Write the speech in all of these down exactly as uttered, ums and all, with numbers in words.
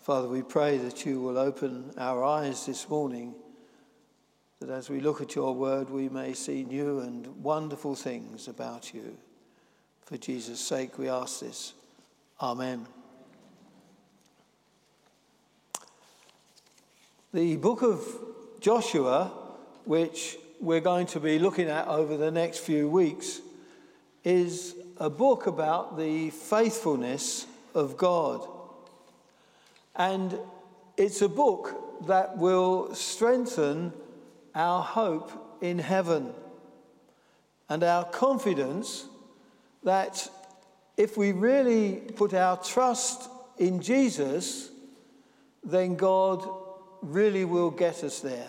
Father, we pray that you will open our eyes this morning, that as we look at your word, we may see new and wonderful things about you. For Jesus' sake, we ask this. Amen. The book of Joshua, which we're going to be looking at over the next few weeks, is a book about the faithfulness of God. And it's a book that will strengthen our hope in heaven and our confidence that if we really put our trust in Jesus, then God really will get us there.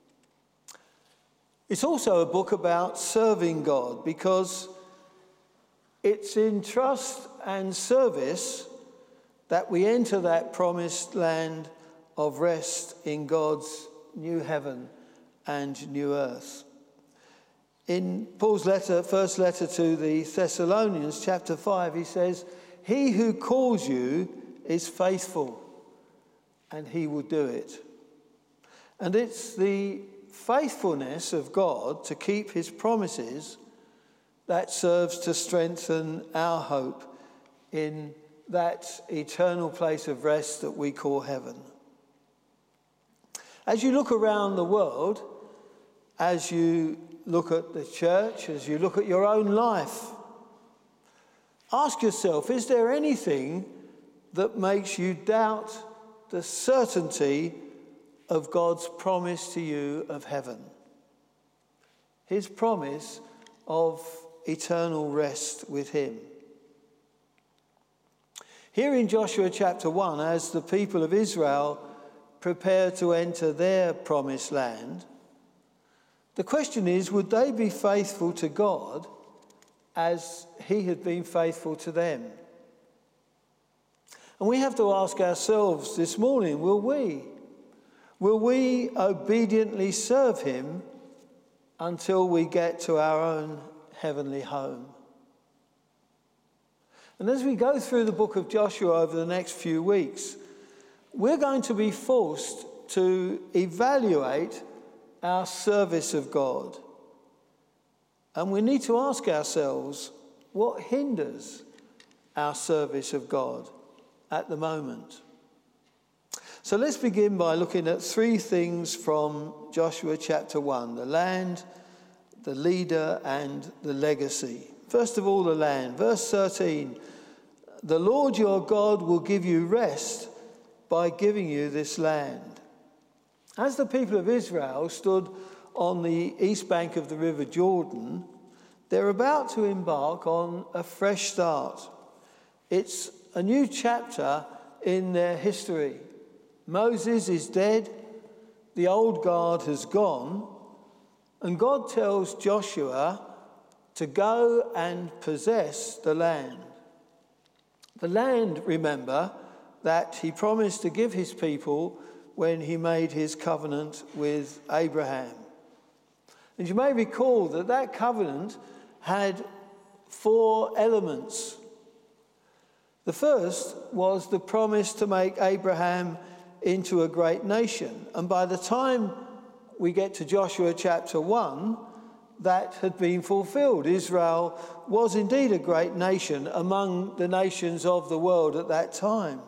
It's also a book about serving God, because it's in trust and service that we enter that promised land of rest in God's new heaven and new earth. In Paul's letter, first letter to the Thessalonians, chapter five, he says, "He who calls you is faithful, and he will do it." And it's the faithfulness of God to keep his promises that serves to strengthen our hope in that eternal place of rest that we call heaven. As you look around the world, as you look at the church, as you look at your own life, ask yourself, is there anything that makes you doubt the certainty of God's promise to you of heaven? His promise of eternal rest with him. Here in Joshua chapter one, as the people of Israel prepare to enter their promised land, the question is, would they be faithful to God as he had been faithful to them? And we have to ask ourselves this morning, will we? Will we obediently serve him until we get to our own heavenly home? And as we go through the book of Joshua over the next few weeks, we're going to be forced to evaluate our service of God. And we need to ask ourselves, what hinders our service of God at the moment? So let's begin by looking at three things from Joshua chapter one: the land, the leader, and the legacy. First of all, the land. Verse thirteen, "The Lord your God will give you rest by giving you this land." As the people of Israel stood on the east bank of the River Jordan, they're about to embark on a fresh start. It's a new chapter in their history. Moses is dead, the old guard has gone, and God tells Joshua to go and possess the land. The land, remember, that he promised to give his people when he made his covenant with Abraham. And you may recall that that covenant had four elements. The first was the promise to make Abraham into a great nation. And by the time we get to Joshua chapter one, that had been fulfilled. Israel was indeed a great nation among the nations of the world at that time.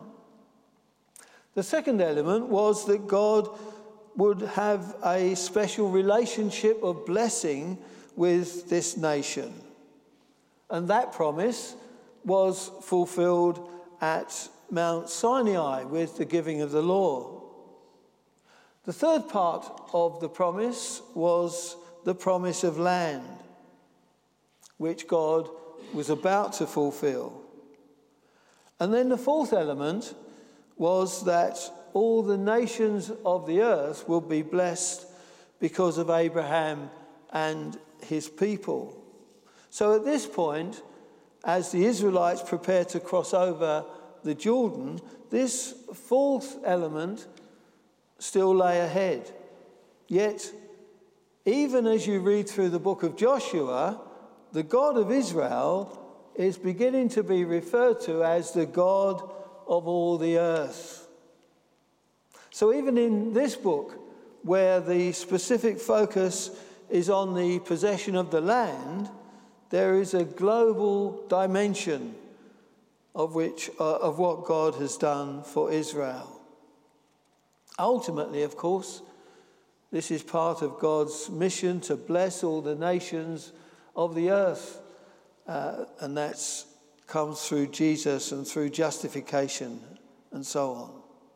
The second element was that God would have a special relationship of blessing with this nation. And that promise was fulfilled at Mount Sinai with the giving of the law. The third part of the promise was the promise of land, which God was about to fulfill. And then the fourth element was that all the nations of the earth will be blessed because of Abraham and his people. So at this point, as the Israelites prepare to cross over the Jordan, this fourth element still lay ahead. Yet, even as you read through the book of Joshua, the God of Israel is beginning to be referred to as the God of all the earth. So even in this book, where the specific focus is on the possession of the land, there is a global dimension of which uh, of what God has done for Israel. Ultimately, of course, this is part of God's mission to bless all the nations of the earth, uh, and that comes through Jesus and through justification and so on.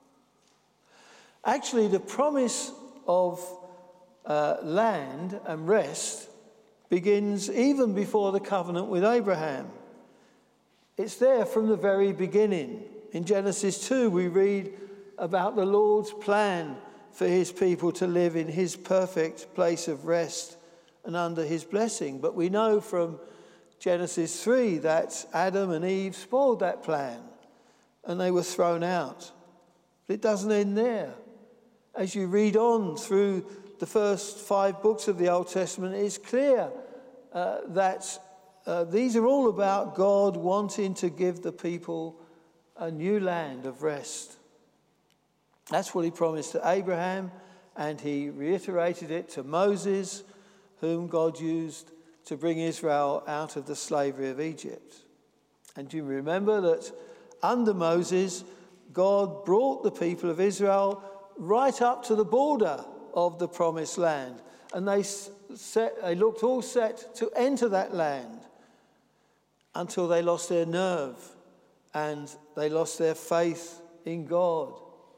Actually, the promise of uh, land and rest begins even before the covenant with Abraham. It's there from the very beginning. In Genesis two, we read about the Lord's plan for his people to live in his perfect place of rest and under his blessing. But we know from Genesis three that Adam and Eve spoiled that plan and they were thrown out. But it doesn't end there. As you read on through the first five books of the Old Testament, it's clear uh, that uh, these are all about God wanting to give the people a new land of rest. That's what he promised to Abraham, and he reiterated it to Moses, whom God used to bring Israel out of the slavery of Egypt. And you remember that under Moses, God brought the people of Israel right up to the border of the promised land. And they, set, they looked all set to enter that land until they lost their nerve and they lost their faith in God.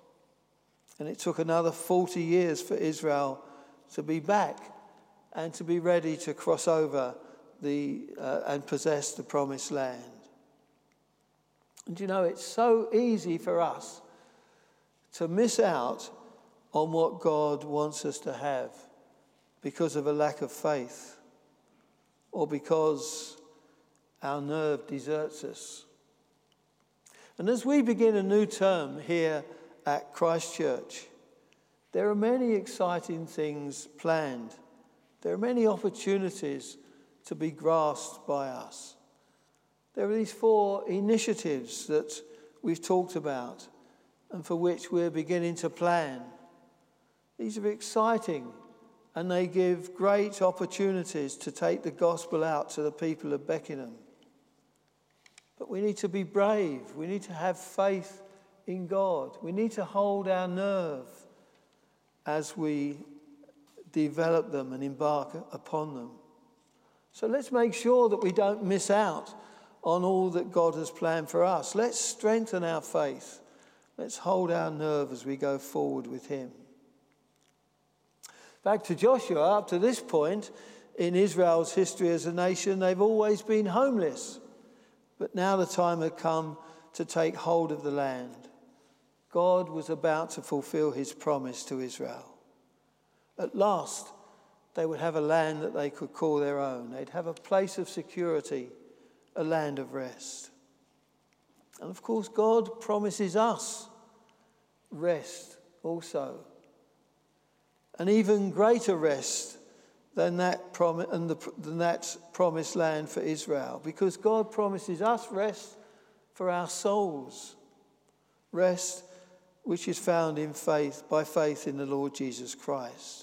And it took another forty years for Israel to be back and to be ready to cross over the uh, and possess the promised land. And you know, it's so easy for us to miss out on what God wants us to have because of a lack of faith or because our nerve deserts us. And as we begin a new term here at Christ Church, there are many exciting things planned. There are many opportunities to be grasped by us. There are these four initiatives that we've talked about and for which we're beginning to plan. These are exciting, and they give great opportunities to take the gospel out to the people of Beckenham. But we need to be brave. We need to have faith in God. We need to hold our nerve as we develop them and embark upon them. So let's make sure that we don't miss out on all that God has planned for us. Let's strengthen our faith. Let's hold our nerve as we go forward with him. Back to Joshua, up to this point in Israel's history as a nation, they've always been homeless. But now the time had come to take hold of the land. God was about to fulfill his promise to Israel. At last, they would have a land that they could call their own. They'd have a place of security, a land of rest. And of course, God promises us rest also. An even greater rest than that, prom- and the, than that promised land for Israel. Because God promises us rest for our souls. Rest which is found in faith, by faith in the Lord Jesus Christ.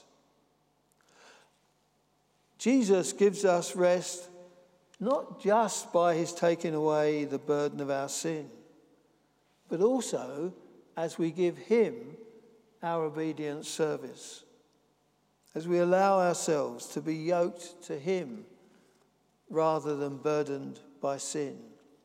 Jesus gives us rest not just by his taking away the burden of our sin, but also as we give him our obedient service, as we allow ourselves to be yoked to him rather than burdened by sin.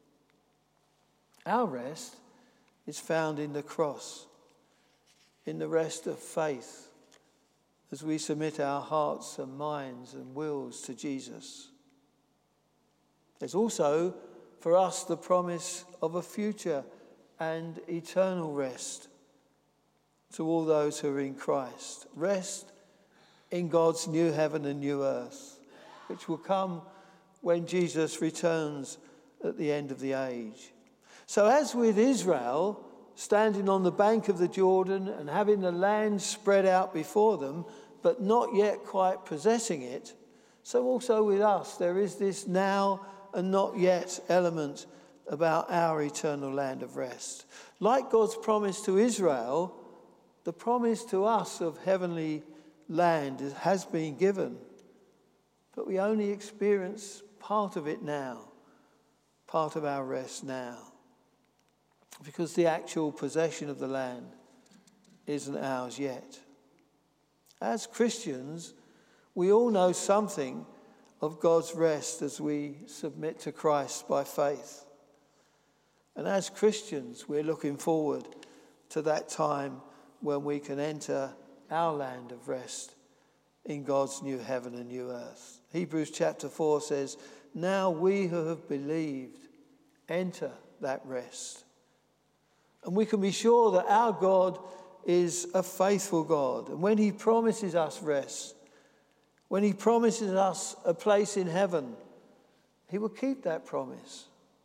Our rest is found in the cross, in the rest of faith, as we submit our hearts and minds and wills to Jesus. There's also for us the promise of a future and eternal rest to all those who are in Christ. Rest in God's new heaven and new earth, which will come when Jesus returns at the end of the age. So as with Israel, standing on the bank of the Jordan and having the land spread out before them, but not yet quite possessing it, so also with us, there is this now and not yet element about our eternal land of rest. Like God's promise to Israel, The promise to us of heavenly land has been given, but we only experience part of it now, part of our rest now, because the actual possession of the land isn't ours yet. As Christians, we all know something of God's rest as we submit to Christ by faith. And as Christians, we're looking forward to that time when we can enter our land of rest in God's new heaven and new earth. Hebrews chapter four says, "Now we who have believed enter that rest." And we can be sure that our God is a faithful God. And when he promises us rest, when he promises us a place in heaven, he will keep that promise.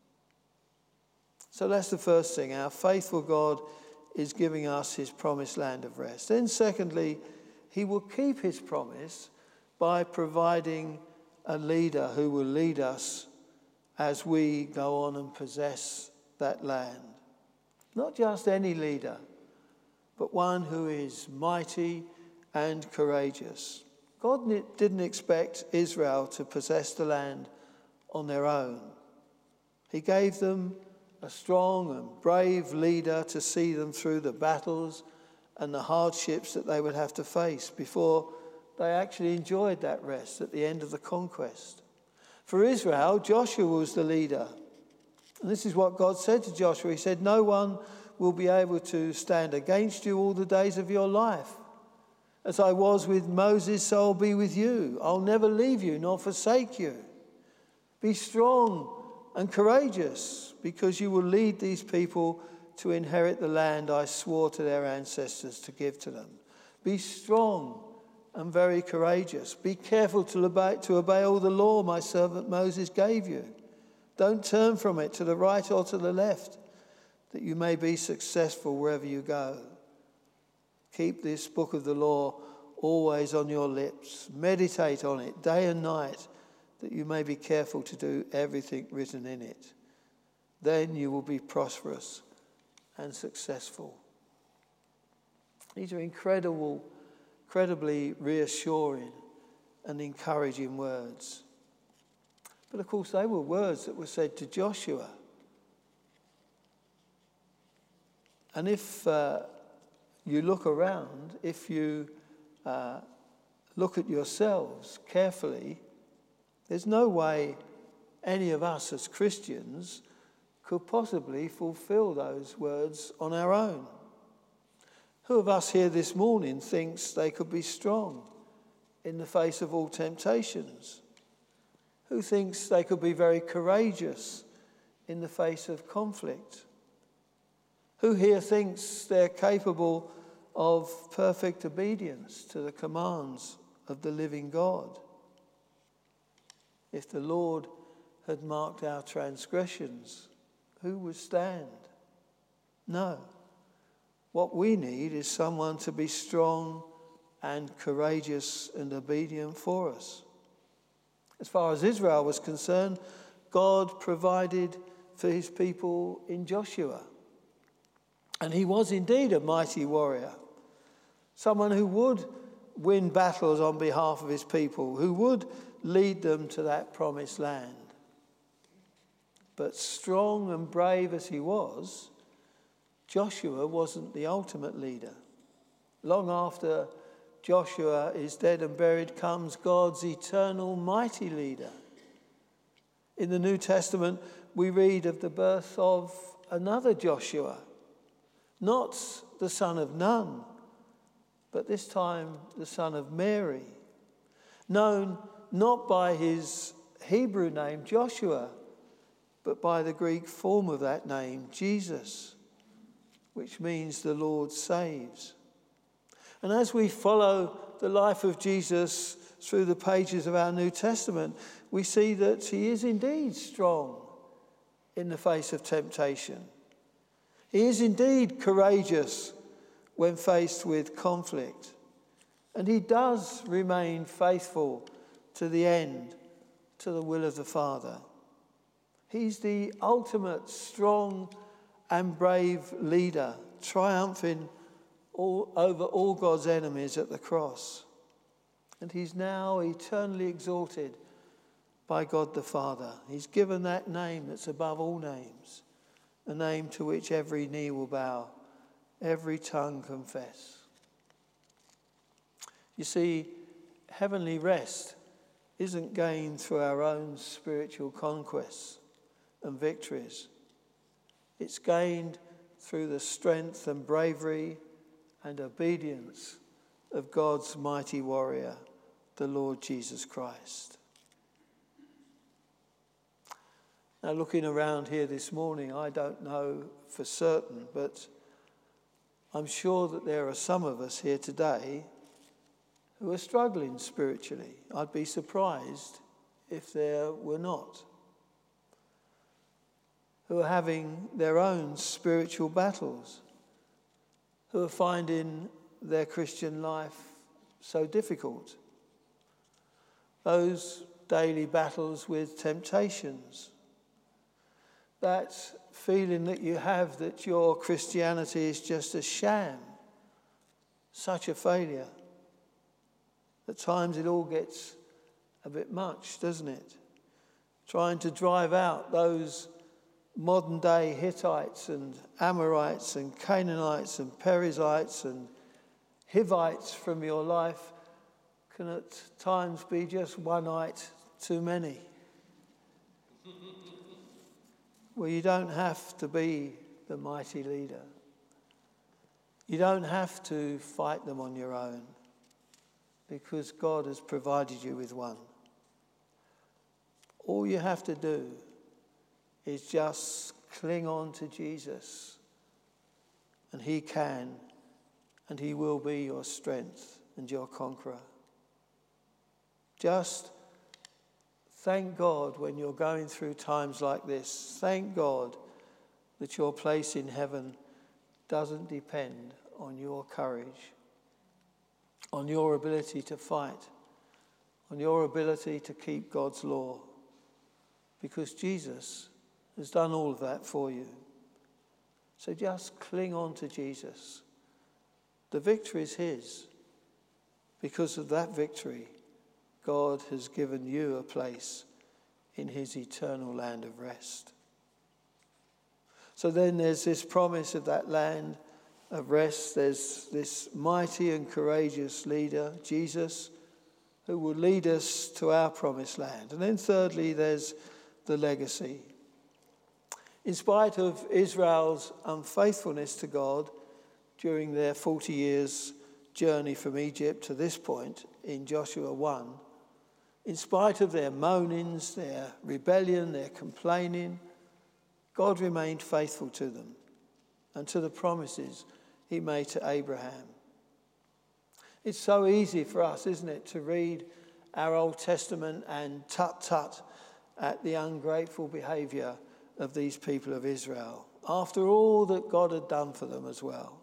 So that's the first thing. Our faithful God is giving us his promised land of rest. Then secondly, he will keep his promise by providing a leader who will lead us as we go on and possess that land. Not just any leader, but one who is mighty and courageous. God didn't expect Israel to possess the land on their own. He gave them a strong and brave leader to see them through the battles and the hardships that they would have to face before they actually enjoyed that rest at the end of the conquest. For Israel, Joshua was the leader. And this is what God said to Joshua. He said, "No one will be able to stand against you all the days of your life. As I was with Moses, so I'll be with you. I'll never leave you nor forsake you. Be strong and courageous, because you will lead these people to inherit the land I swore to their ancestors to give to them. Be strong and very courageous. Be careful to obey, to obey all the law my servant Moses gave you. Don't turn from it to the right or to the left, that you may be successful wherever you go. Keep this book of the law always on your lips. Meditate on it day and night, that you may be careful to do everything written in it. Then you will be prosperous and successful." These are incredible, incredibly reassuring and encouraging words. But of course, they were words that were said to Joshua. And if uh, you look around, if you uh, look at yourselves carefully, there's no way any of us as Christians could possibly fulfill those words on our own. Who of us here this morning thinks they could be strong in the face of all temptations? Who thinks they could be very courageous in the face of conflict? Who here thinks they're capable of perfect obedience to the commands of the living God? If the Lord had marked our transgressions, who would stand? No. What we need is someone to be strong and courageous and obedient for us. As far as Israel was concerned, God provided for his people in Joshua. And he was indeed a mighty warrior, someone who would win battles on behalf of his people, who would lead them to that promised land. But strong and brave as he was, Joshua wasn't the ultimate leader. Long after Joshua is dead and buried comes God's eternal mighty leader. In the New Testament, we read of the birth of another Joshua, not the son of Nun, but this time the son of Mary, known not by his Hebrew name Joshua, but by the Greek form of that name, Jesus, which means the Lord saves. And as we follow the life of Jesus through the pages of our New Testament, we see that he is indeed strong in the face of temptation. He is indeed courageous when faced with conflict. And he does remain faithful to the end, to the will of the Father. He's the ultimate strong and brave leader, triumphing all, over all God's enemies at the cross. And he's now eternally exalted by God the Father. He's given that name that's above all names, a name to which every knee will bow, every tongue confess. You see, heavenly rest isn't gained through our own spiritual conquests and victories. It's gained through the strength and bravery and obedience of God's mighty warrior, the Lord Jesus Christ. Now, looking around here this morning, I don't know for certain, but I'm sure that there are some of us here today who are struggling spiritually. I'd be surprised if there were not. Who are having their own spiritual battles, who are finding their Christian life so difficult. Those daily battles with temptations, that feeling that you have that your Christianity is just a sham, such a failure. At times it all gets a bit much, doesn't it? Trying to drive out those modern day Hittites and Amorites and Canaanites and Perizzites and Hivites from your life can at times be just one ite too many. Well, you don't have to be the mighty leader. You don't have to fight them on your own, because God has provided you with one. All you have to do is just cling on to Jesus, and he can and he will be your strength and your conqueror. Just thank God when you're going through times like this. Thank God that your place in heaven doesn't depend on your courage, on your ability to fight, on your ability to keep God's law, because Jesus has done all of that for you. So just cling on to Jesus. The victory is his. Because of that victory, God has given you a place in his eternal land of rest. So then there's this promise of that land of rest. There's this mighty and courageous leader, Jesus, who will lead us to our promised land. And then thirdly, there's the legacy. In spite of Israel's unfaithfulness to God during their forty years journey from Egypt to this point in Joshua one, in spite of their moanings, their rebellion, their complaining, God remained faithful to them and to the promises he made to Abraham. It's so easy for us, isn't it, to read our Old Testament and tut-tut at the ungrateful behaviour of these people of Israel, after all that God had done for them as well.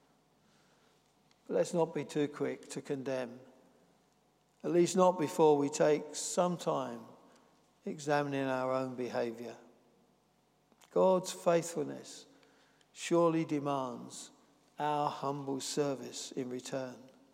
But let's not be too quick to condemn, at least not before we take some time examining our own behaviour. God's faithfulness surely demands our humble service in return.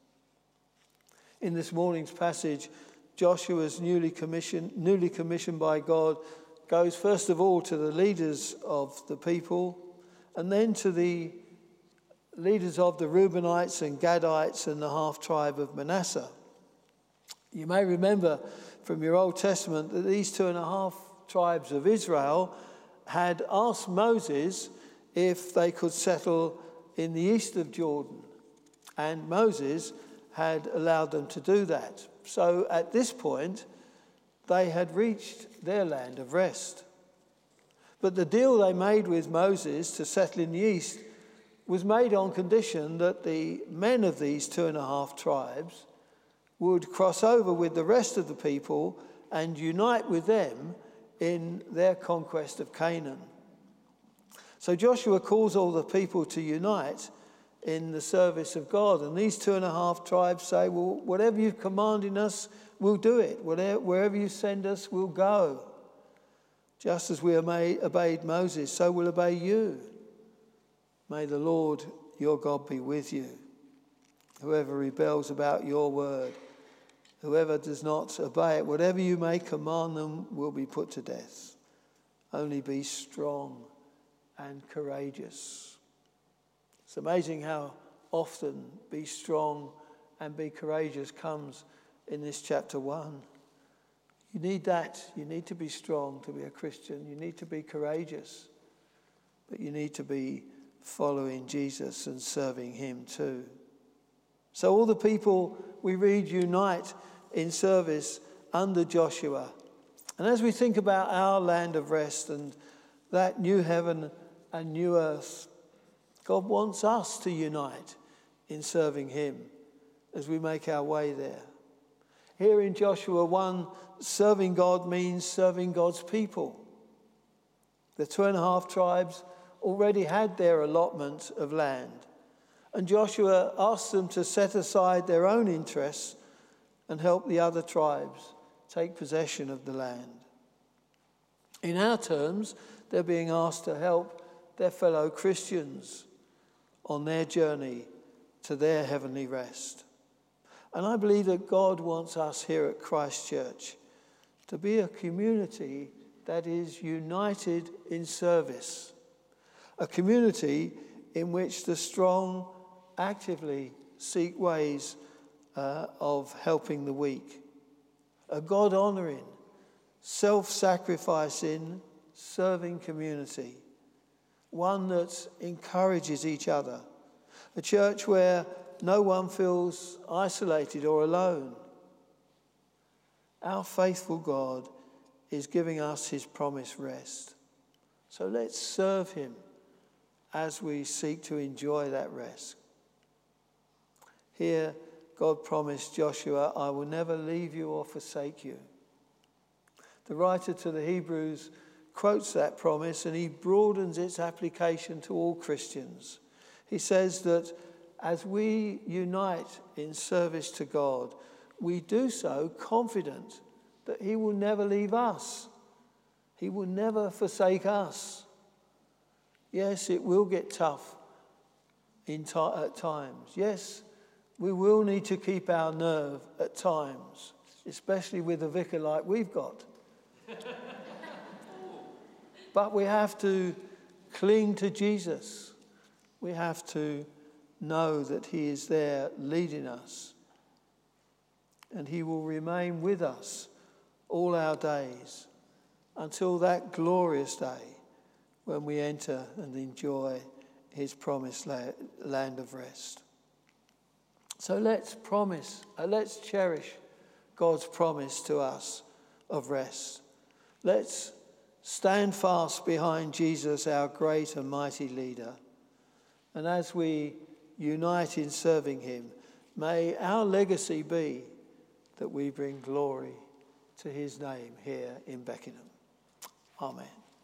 In this morning's passage, Joshua's newly commissioned, newly commissioned by God goes first of all to the leaders of the people, and then to the leaders of the Reubenites and Gadites and the half-tribe of Manasseh. You may remember from your Old Testament that these two and a half tribes of Israel had asked Moses if they could settle in the east of Jordan, and Moses had allowed them to do that. So at this point, they had reached their land of rest. But the deal they made with Moses to settle in the east was made on condition that the men of these two and a half tribes would cross over with the rest of the people and unite with them in their conquest of Canaan. So Joshua calls all the people to unite in the service of God. And these two and a half tribes say, well, whatever you've commanded us, we'll do it. Whatever, wherever you send us, we'll go. Just as we obeyed Moses, so we'll obey you. May the Lord your God be with you. Whoever rebels about your word, whoever does not obey it, whatever you may command them will be put to death. Only be strong and courageous. It's amazing how often be strong and be courageous comes in this chapter one. You need that. You need to be strong to be a Christian. You need to be courageous. But you need to be following Jesus and serving him too. So all the people we read unite in service under Joshua. And as we think about our land of rest and that new heaven and new earth, God wants us to unite in serving him as we make our way there. Here in Joshua one, serving God means serving God's people. The two and a half tribes already had their allotment of land, and Joshua asked them to set aside their own interests and help the other tribes take possession of the land. In our terms, they're being asked to help their fellow Christians on their journey to their heavenly rest. And I believe that God wants us here at Christ Church to be a community that is united in service, a community in which the strong actively seek ways uh, of helping the weak, a God-honouring, self-sacrificing, serving community, one that encourages each other, a church where no one feels isolated or alone. Our faithful God is giving us his promised rest. So let's serve him as we seek to enjoy that rest. Here, God promised Joshua, I will never leave you or forsake you. The writer to the Hebrews quotes that promise and he broadens its application to all Christians. He says that as we unite in service to God, we do so confident that he will never leave us. He will never forsake us. Yes, it will get tough in t- at times. Yes, we will need to keep our nerve at times, especially with a vicar like we've got. But we have to cling to Jesus. We have to know that he is there leading us. And he will remain with us all our days until that glorious day when we enter and enjoy his promised la- land of rest. So let's promise, uh, let's cherish God's promise to us of rest. Let's stand fast behind Jesus, our great and mighty leader. And as we unite in serving him, may our legacy be that we bring glory to his name here in Beckenham. Amen.